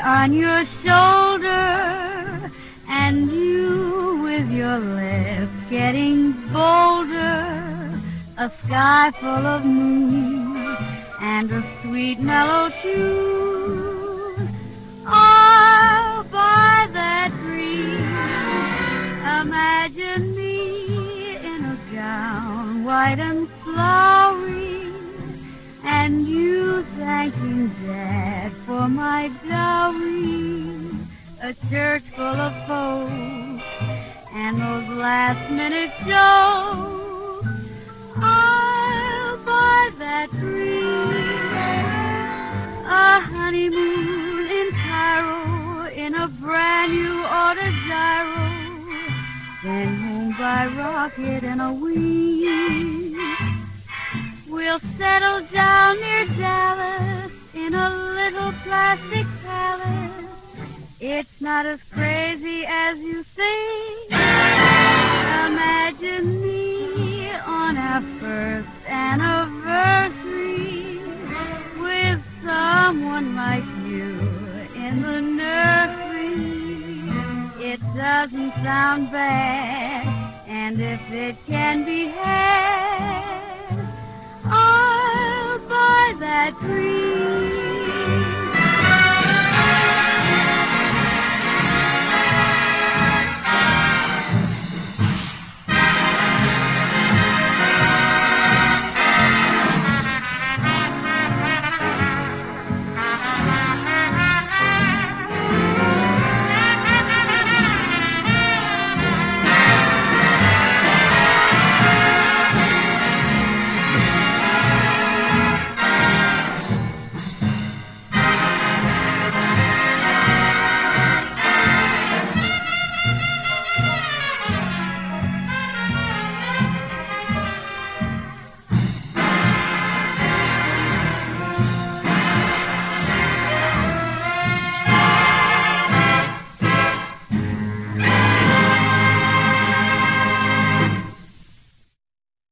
on your shoulder, and you with your lips getting bolder, a sky full of moon and a sweet mellow tune. I'll buy that dream. Imagine me in a gown white and flowery, and you thanking Dad for my dowry. A church full of folks and those last-minute jokes. I'll buy that dream. A honeymoon in Cairo in a brand-new Autogyro, then home by rocket in a week. We'll settle down near Dallas in a little plastic palace. It's not as crazy as you think. Imagine me on our first anniversary with someone like you in the nursery. It doesn't sound bad, and if it can be had, I'll buy that dream.